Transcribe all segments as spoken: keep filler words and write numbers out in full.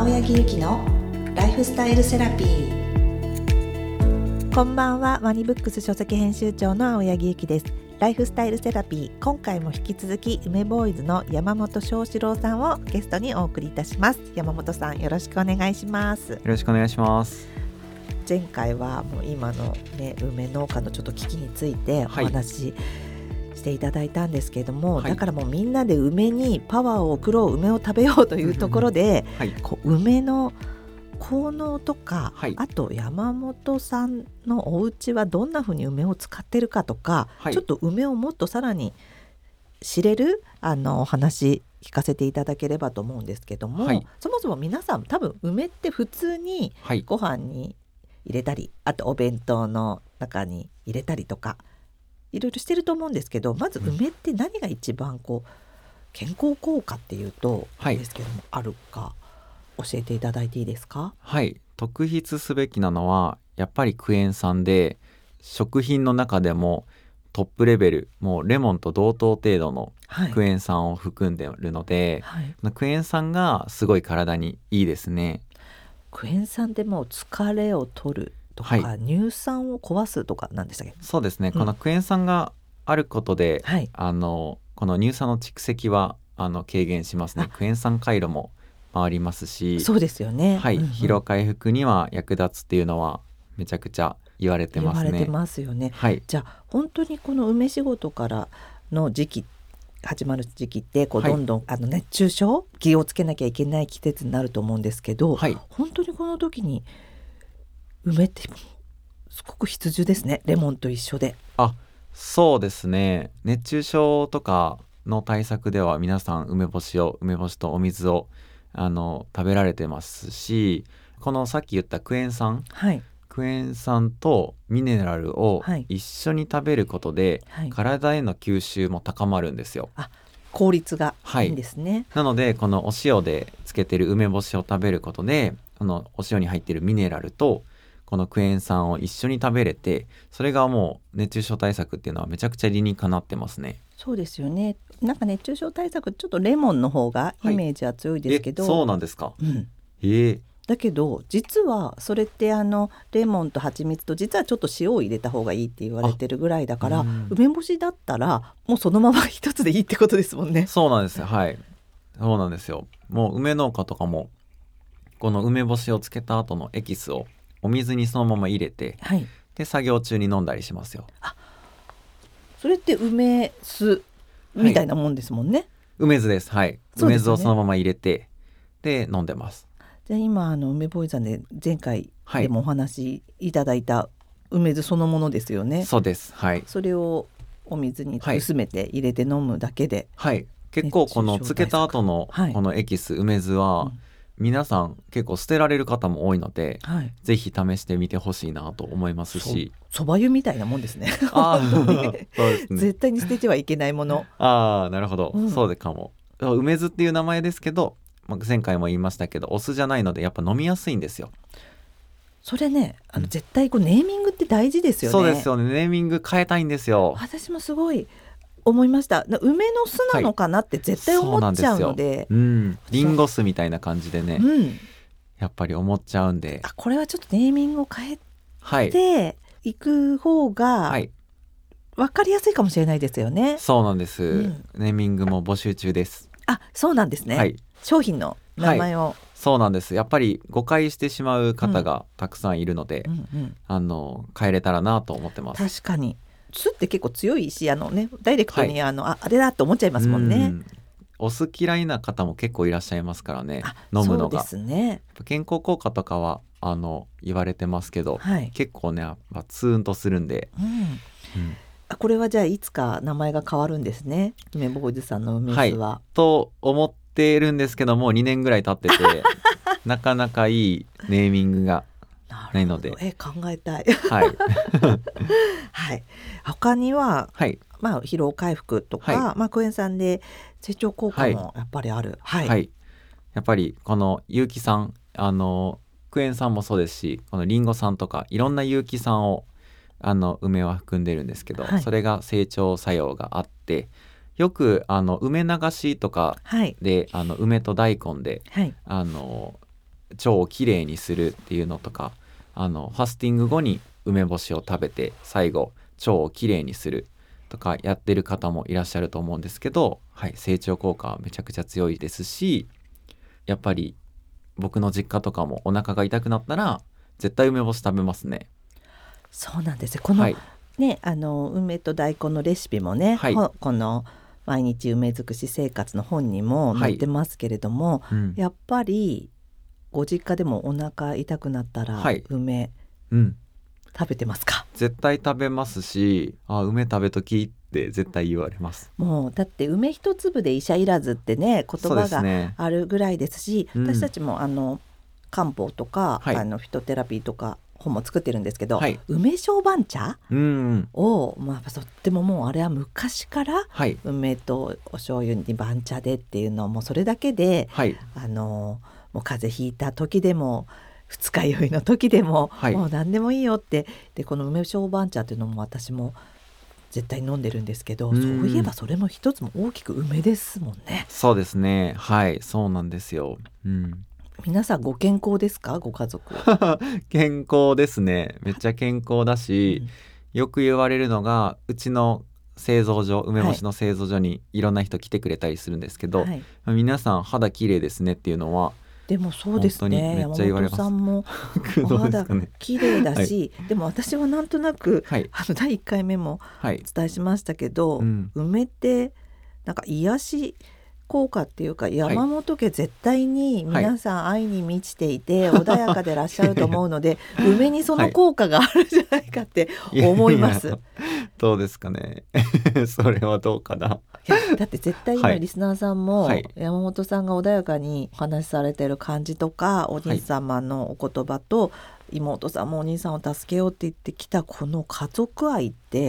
青柳ゆきのライフスタイルセラピー。 こんばんは。ワニブックス書籍編集長の青柳ゆきです。ライフスタイルセラピー、今回も引き続き梅ボーイズの山本翔志郎さんをゲストにお送りいたします。山本さん、よろしくお願いします。 よろしくお願いします。 前回はもう今の、ね、梅農家のちょっと危機についてお話し、はいしていただいたんですけれども、はい、だからもうみんなで梅にパワーを送ろう、梅を食べようというところで、はい、こう梅の効能とか、はい、あと山本さんのお家はどんな風に梅を使ってるかとか、はい、ちょっと梅をもっとさらに知れるあのお話聞かせていただければと思うんですけども、はい、そもそも皆さん多分梅って普通にご飯に入れたり、あとお弁当の中に入れたりとかいろいろしてると思うんですけど、まず梅って何が一番こう健康効果っていうと、はい、ですけどもあるか教えていただいていいですか？ はい、特筆すべきなのはやっぱりクエン酸で、食品の中でもトップレベル、もうレモンと同等程度のクエン酸を含んでいるので、はいはい、クエン酸がすごい体にいいですね。 クエン酸ってもう疲れを取るとか、はい、乳酸を壊すとかなんでしたっけ？ そうですね、うん、このクエン酸があることで、はい、あのこの乳酸の蓄積はあの軽減しますね。クエン酸回路も回りますし、 そうですよね、 はい、 うんうん、 疲労回復には役立つっていうのはめちゃくちゃ言われてますね。 言われてますよね、 はい、 じゃあ本当にこの梅仕事からの時期始まる時期ってこうどんどん、はい、あの熱中症気をつけなきゃいけない季節になると思うんですけど、はい、本当にこの時に梅ってすごく必需ですね。レモンと一緒で。 あ、そうですね。熱中症とかの対策では皆さん梅干しを梅干しとお水をあの食べられてますし、このさっき言ったクエン酸、はい、クエン酸とミネラルを一緒に食べることで、はい、体への吸収も高まるんですよ。 あ、効率がいいんですね、はい、 なのでこのお塩でつけてる梅干しを食べることで、このお塩に入っているミネラルとこのクエン酸を一緒に食べれて、それがもう熱中症対策っていうのはめちゃくちゃ理にかなってますね。 そうですよね。なんか熱中症対策ちょっとレモンの方がイメージは強いですけど、 はい、そうなんですか、 うん、 えー、 だけど実はそれってあのレモンと蜂蜜と実はちょっと塩を入れた方がいいって言われてるぐらいだから、梅干しだったらもうそのまま一つでいいってことですもんね。 そうなんですよ、はい、そうなんですよ。もう梅農家とかもこの梅干しをつけた後のエキスをお水にそのまま入れて、はい、で作業中に飲んだりしますよ。 あ、それって梅酢みたいなもんですもんね、はい、 梅酢です、はい、梅酢をそのまま入れてで飲んでます。 じゃあ今あの梅ボーイさんで前回でもお話いただいた梅酢そのものですよね、はい、 そうです、はい、 それをお水に薄めて入れて飲むだけで、 はいはい、結構このつけた後のこのエキス、はい、梅酢は、うん、皆さん結構捨てられる方も多いので、はい、ぜひ試してみてほしいなと思いますし、 そば湯みたいなもんですね。 あそうですね、 絶対に捨ててはいけないもの。 あ、なるほど、うん、そうでかも。梅酢っていう名前ですけど、前回も言いましたけどお酢じゃないのでやっぱ飲みやすいんですよ。 それね、あの絶対こうネーミングって大事ですよね。 そうですよね、ネーミング変えたいんですよ。 私もすごい思いました。梅の巣なのかなって絶対思っちゃうので、はい、 うん、リンゴ酢みたいな感じでね、うん、やっぱり思っちゃうんで、 あ、これはちょっとネーミングを変えていく方が分かりやすいかもしれないですよね、はい、 そうなんです、うん、ネーミングも募集中です。 あ、そうなんですね、はい、商品の名前を、はい、 そうなんです。やっぱり誤解してしまう方がたくさんいるので、うんうんうん、あの変えれたらなと思ってます。 確かに酢って結構強いし、あの、ね、ダイレクトに、はい、あの あ, あれだと思っちゃいますもんね。んお酢嫌いな方も結構いらっしゃいますからね、飲むのが。 そうですね、 健康効果とかはあの言われてますけど、はい、結構ねやっぱツーンとするんで、うんうん、 あ、これはじゃあいつか名前が変わるんですね、梅ボーイズさんの梅酢は、 はい、と思ってるんですけどもにねんぐらい経っててなかなかいいネーミングがないので、 え考えたい、 はいはい、他には、 はい、 まあ、疲労回復とか、はい、まあ、クエン酸で成長効果もやっぱりある、 はいはい、やっぱりこの有機酸、あのクエン酸もそうですし、このリンゴ酸とかいろんな有機酸をあの梅は含んでるんですけど、はい、それが成長作用があって、よくあの梅流しとかで、はい、あの梅と大根で、はい、あの腸をきれいにするっていうのとか、あのファスティング後に梅干しを食べて最後腸をきれいにするとかやってる方もいらっしゃると思うんですけど、はい、成長効果はめちゃくちゃ強いですし、やっぱり僕の実家とかもお腹が痛くなったら絶対梅干し食べますね。 そうなんですよ。この、はい、ね、あの梅と大根のレシピもね、はい、この毎日梅尽くし生活の本にも載ってますけれども、はい、うん、やっぱりご実家でもお腹痛くなったら梅、はい、うん、食べてますか？ 絶対食べますし、あ、梅食べときって絶対言われます。 もうだって梅一粒で医者いらずってね言葉があるぐらいですし、ですね、私たちもあの漢方とか、はい、あのフィトテラピーとか本も作ってるんですけど、はい、梅小番茶を、まあ、とってももうあれは昔から、はい、梅とお醤油に番茶でっていうのもそれだけで、はい、あのもう風邪ひいた時でも二日酔いの時でも、はい、もう何でもいいよって。でこの梅小番茶っていうのも私も絶対飲んでるんですけど、そういえばそれも一つも大きく梅ですもんね。 そうですね、はい、そうなんですよ、うん、 皆さんご健康ですか？ご家族健康ですね。めっちゃ健康だし、うん、よく言われるのがうちの製造所、梅干しの製造所にいろんな人来てくれたりするんですけど、はい、皆さん肌綺麗ですねっていうのはでもそうですね、山本さんもお肌綺麗だし、はい、でも私はなんとなく、はい、あのだいいっかいめもお伝えしましたけど、はい、うん、梅ってなんか癒し効果っていうか、山本家絶対に皆さん愛に満ちていて、はい、穏やかでらっしゃると思うので梅にその効果があるんじゃないかって思います。 いやいやどうですかねそれはどうかな。 いやだって絶対今リスナーさんも、はい、山本さんが穏やかにお話しされてる感じとか、お兄様のお言葉と、はい、妹さんもお兄さんを助けようって言ってきたこの家族愛って、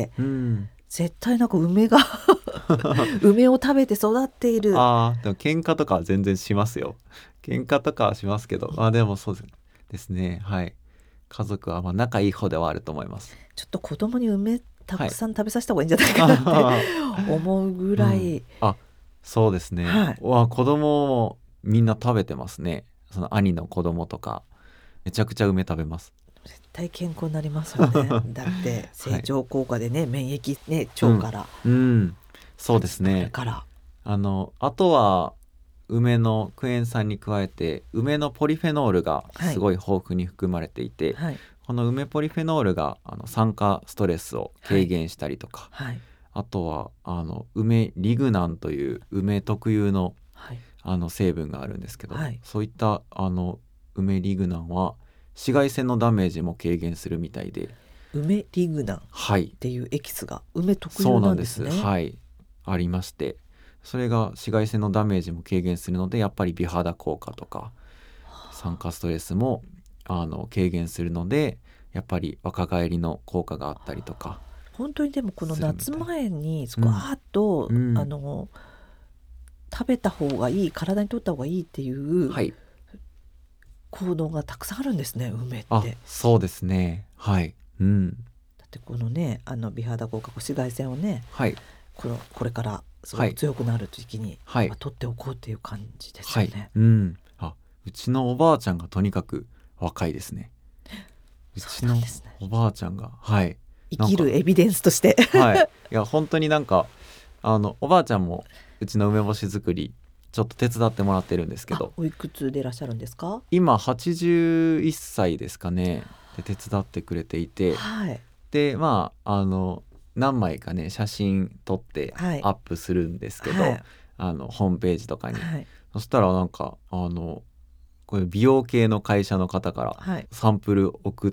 うん、絶対なんか梅が梅を食べて育っている。 あ、でも喧嘩とかは全然しますよ。喧嘩とかはしますけど、あ、でもそうですね、はい、家族はまあ仲いい方ではあると思います。 ちょっと子供に梅たくさん食べさせた方がいいんじゃないかなって思うぐらい、うん、 あ、そうですね、はい、わ子供もみんな食べてますね。その兄の子供とかめちゃくちゃ梅食べます。 絶対健康になりますよねだって成長効果でね、はい、免疫ね、腸から、 うん、うん、そうですね。 からあのあとは梅のクエン酸に加えて梅のポリフェノールがすごい豊富に含まれていて、はい、この梅ポリフェノールがあの酸化ストレスを軽減したりとか、はいはい、あとはあの梅リグナンという梅特有の、はい、あの成分があるんですけど、はい、そういったあの梅リグナンは紫外線のダメージも軽減するみたいで、 梅リグナンっていうエキスが梅特有なんですね。 そうなんです、はい、ありまして、それが紫外線のダメージも軽減するので、やっぱり美肌効果とか酸化ストレスもあの軽減するので、やっぱり若返りの効果があったりとか。 本当にでもこの夏前にスクワート、うん、あの食べた方がいい、体にとった方がいいっていう、はい、行動がたくさんあるんですね、梅って。 あ、そうですね、はい、うん、 だってこのね、あの美肌効果、紫外線をね、 はい、 このこれからすごく強くなる時に、はい、まあ、取っておこうっていう感じですよね、はい、 うん、あ、うちのおばあちゃんがとにかく若いですね。うちのおばあちゃんが、はい、 生きるエビデンスとしてはい、いや本当になんかあのおばあちゃんもうちの梅干し作りちょっと手伝ってもらってるんですけど。 おいくつでいらっしゃるんですか？ 今はちじゅういっさいですかね。で手伝ってくれていて、はい、でまああの何枚かね写真撮ってアップするんですけど、はい、あのホームページとかに、はい、そしたらなんかあのこれ美容系の会社の方からサンプル送って、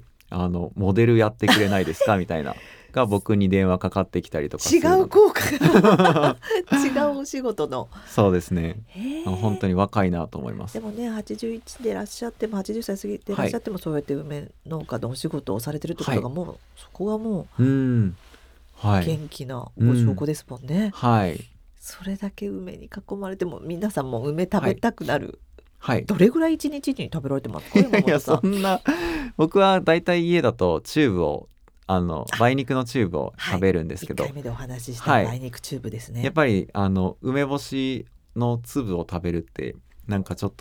はい、あのモデルやってくれないですかみたいなが僕に電話かかってきたりとかする。 違う効果が違うお仕事の。 そうですね、本当に若いなと思います。 でもね、はちじゅういちでいらっしゃってもはちじゅっさい過ぎていらっしゃっても、はい、そうやって梅農家のお仕事をされてるってことがもう、はい、そこがもう、うん、はい、元気なご証拠ですもんね、うん、はい、それだけ梅に囲まれても皆さんも梅食べたくなる、はい、どれぐらい一日に食べられてますか？ いやそんな僕はだいたい家だとチューブをあの梅肉のチューブを食べるんですけど、 はい、いっかいめでお話しした梅肉チューブですね、 はい、やっぱりあの梅干しの粒を食べるってなんかちょっと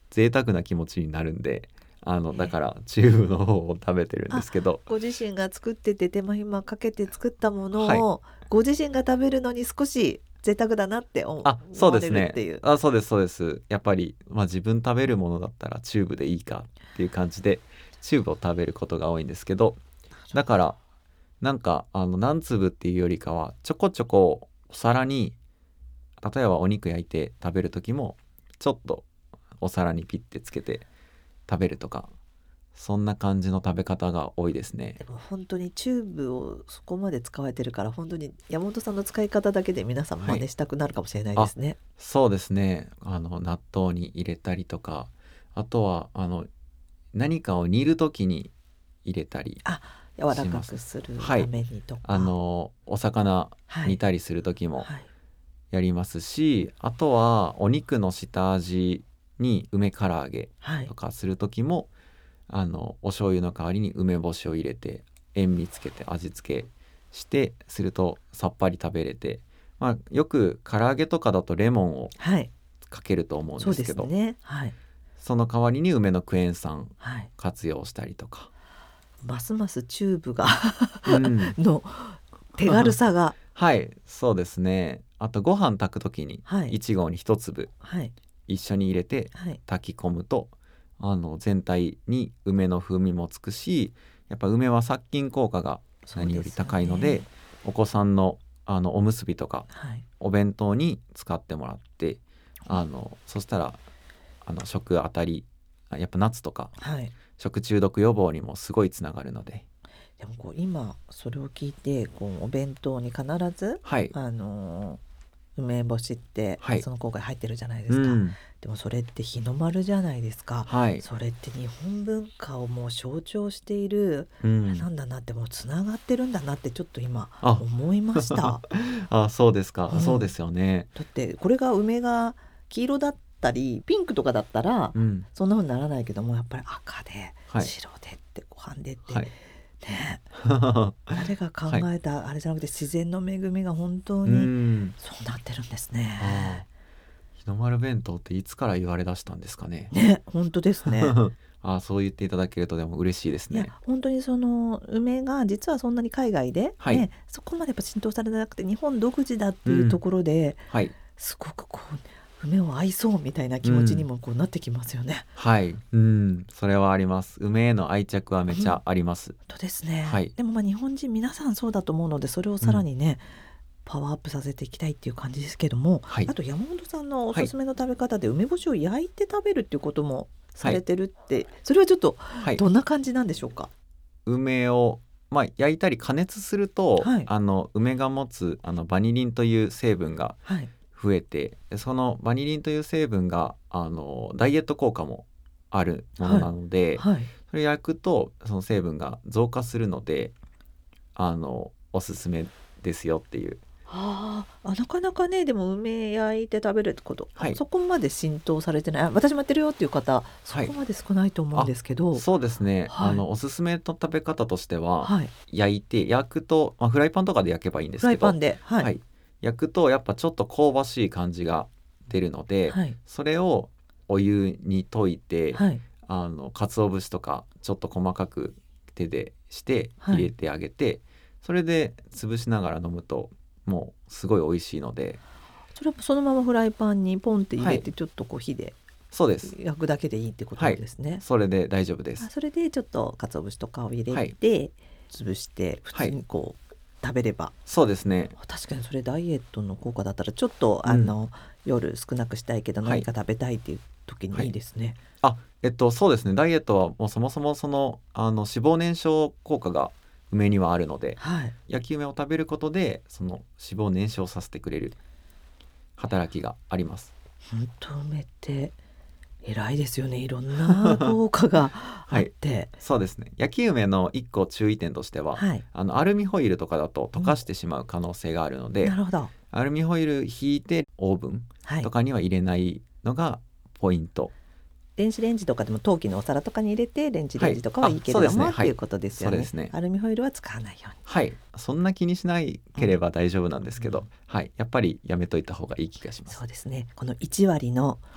贅沢な気持ちになるんで、あのだからチューブの方を食べてるんですけど、 ご自身が作ってて手間暇かけて作ったものを、 はご自身が食べるのに少し贅沢だなって思あそうですね思われるっていう。 あそうですそうです。やっぱり、まあ、自分食べるものだったらチューブでいいかっていう感じでチューブを食べることが多いんですけど、だからなんかあの何粒っていうよりかはちょこちょこお皿に、例えばお肉焼いて食べる時もちょっとお皿にピッてつけて食べるとか、そんな感じの食べ方が多いですね。 でも本当にチューブをそこまで使われてるから、本当に山本さんの使い方だけで皆さん真似したくなるかもしれないですね。 そうですね。あの納豆に入れたりとか、あとはあの何かを煮る時に入れたり、 あ、柔らかくするためにとか、 あのお魚煮たりする時もはいやりますし、あとはお肉の下味に梅唐揚げはいとかする時も、あのお醤油の代わりに梅干しを入れて塩味つけて味付けしてするとさっぱり食べれて、まあ、よく唐揚げとかだとレモンをはいかけると思うんそうでですけど、 すね。はいその代わりに梅のクエン酸はい活用したりとか、 ますますチューブがうんの手軽さがはいそうですね。あとご飯炊く時にはいいち合に一粒はい一緒に入れてはい炊き込むと、あの全体に梅の風味もつくし、やっぱ梅は殺菌効果が何より高いの で, そうですよねお子さんのあのおむすびとかはいお弁当に使ってもらって、あのそしたらあの食当たり、やっぱ夏とかはい食中毒予防にもすごいつながるので、 でもこう今それを聞いて、こうお弁当に必ずはいあのー梅干しってはいその効果入ってるじゃないでうすか、 んでもそれって日の丸じゃないですか、 はいそれって日本文化をもう象徴している、 うんなんだなって、もうつながってるんだなってちょっと今あ思いましただあそうですか、 うんそうですよね。 ってこれが梅が黄色だったりピンクとかだったらうんそんな風にならないけども、やっぱり赤で、 はい白でってご飯でって、 はいね誰が考えたあれじゃなくて、自然の恵みが本当うにんそうなってるんですあね。 日の丸弁当っていつから言われ出したんですかね。 ね、本当ですね。 あそう言っていただけるとでも嬉しいですいやね。 本当にその梅が実はそんなに海外で、 はいね、そこまでやっぱ浸透されてなくて日本独自だっていうところで、 はいすごくこう梅を愛そうみたいな気持ちにもこうなってきますよね。 はいうんそれはあります。梅への愛着はめちゃあります。 本当ですね、 はいでもまあ日本人皆さんそうだと思うので、それをさらにね、パワーアップさせていきたいっていう感じですけども、 はいあと山本さんのおすすめの食べ方で梅干しを焼いて食べるっていうこともされてるって、それはちょっとはいどんな感じなんでしょうか。 梅を、まあ、焼いたり加熱すると、 はいあの梅が持つあのバニリンという成分がはい増えて、でそのバニリンという成分があのダイエット効果もあるものなので、 はいそれ焼くとその成分が増加するので、あのおすすめですよっていう。 ああ、なかなかね、でも梅焼いて食べるってこと、 はいそこまで浸透されてない、あ私もやってるよっていう方そこまで少ないと思うんですけど、 そうですね、 はいあのおすすめの食べ方としては、 はい、 焼いて焼くと、まあ、フライパンとかで焼けばいいんですけど、 フライパンで、はいはい焼くとやっぱちょっと香ばしい感じが出るので、 はいそれをお湯に溶いて、 はいあの鰹節とかちょっと細かく手でしてはい入れてあげて、それで潰しながら飲むともうすごい美味しいので。 それはそのままフライパンにポンって入れて、 はちょっとこう火でそうです焼くだけでいいってことですね。 それで大丈夫ですあそれでちょっと鰹節とかを入れて、 はい潰して普通にこう、食べれば、 そうですね確かにそれダイエットの効果だったらちょっと、 うんあの夜少なくしたいけどはい何か食べたいっていう時にいいですね。 あえっとそうですねダイエットはもうそもそもそのあの脂肪燃焼効果が梅にはあるので、 はい、 焼き梅を食べることでその脂肪を燃焼させてくれる働きがあります。 本当梅って偉いですよね。いろんな効果があって、 そうですね焼き梅の一個注意点としては、 はい、 あのアルミホイルとかだと溶かしてしまう可能性があるので、 なるほど、 アルミホイル引いてオーブンはいと、かには入れないのがポイント。 電子レンジとかでも陶器のお皿とかに入れてレンジレンジとかはいいけれども、 はいあそうですねっていうことですよね。 そうですねアルミホイルは使わないように。 はいそんな気にしないければ大丈夫なんですけど、はいやっぱりやめといた方がいい気がします。 そうですね。このいち割のはい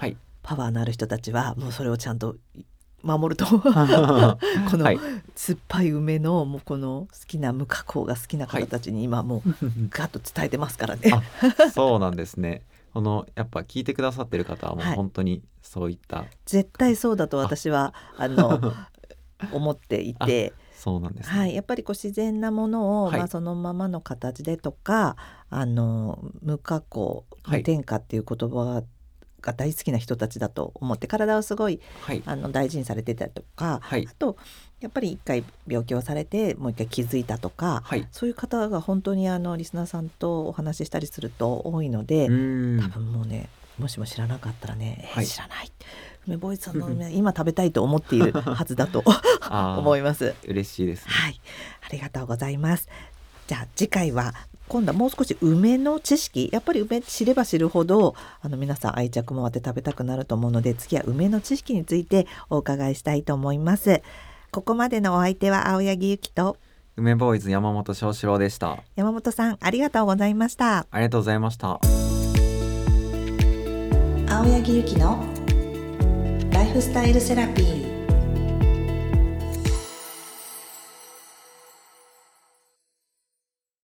パワーのある人たちはもうそれをちゃんと守るとこの酸っぱい梅のもうこの好きな無加工が好きな方たちに今もうガッと伝えてますからね、 はい、あそうなんですね。このやっぱ聞いてくださってる方はもう本当にそういった、はい、 絶対そうだと私はあの思っていて、 そうなんですね、 はい、やっぱりこう自然なものを、 はい、 まあ、そのままの形でとかあの無加工無添加っていう言葉がが大好きな人たちだと思って体をすごい、はい、あの大事にされてたりとか、はい、あとやっぱり一回病気をされてもう一回気づいたとか、はい、そういう方が本当にあのリスナーさんとお話ししたりすると多いので、多分もうねもしも知らなかったらね、はい、えー、知らない梅ボーイズさんの梅今食べたいと思っているはずだと思います。 嬉しいですね、 はい、ありがとうございます。じゃあ次回は今度はもう少し梅の知識、やっぱり梅知れば知るほどあの皆さん愛着もあって食べたくなると思うので、次は梅の知識についてお伺いしたいと思います。ここまでのお相手は青柳ゆきと梅ボーイズ山本翔志郎でした。 山本さんありがとうございました。 ありがとうございました。 青柳ゆきのライフスタイルセラピー。